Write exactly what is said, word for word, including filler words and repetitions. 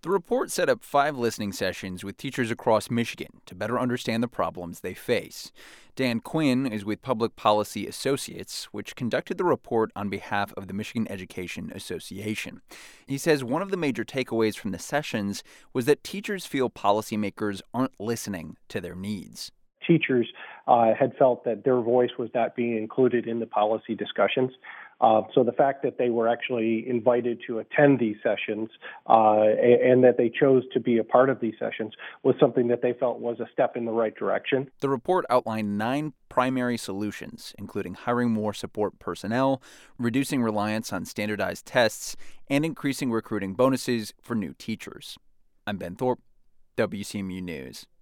The report set up five listening sessions with teachers across Michigan to better understand the problems they face. Dan Quinn is with Public Policy Associates, which conducted the report on behalf of the Michigan Education Association. He says one of the major takeaways from the sessions was that teachers feel policymakers aren't listening to their needs. Teachers uh, had felt that their voice was not being included in the policy discussions. Uh, so the fact that they were actually invited to attend these sessions uh, and that they chose to be a part of these sessions was something that they felt was a step in the right direction. The report outlined nine primary solutions, including hiring more support personnel, reducing reliance on standardized tests, and increasing recruiting bonuses for new teachers. I'm Ben Thorpe, W C M U News.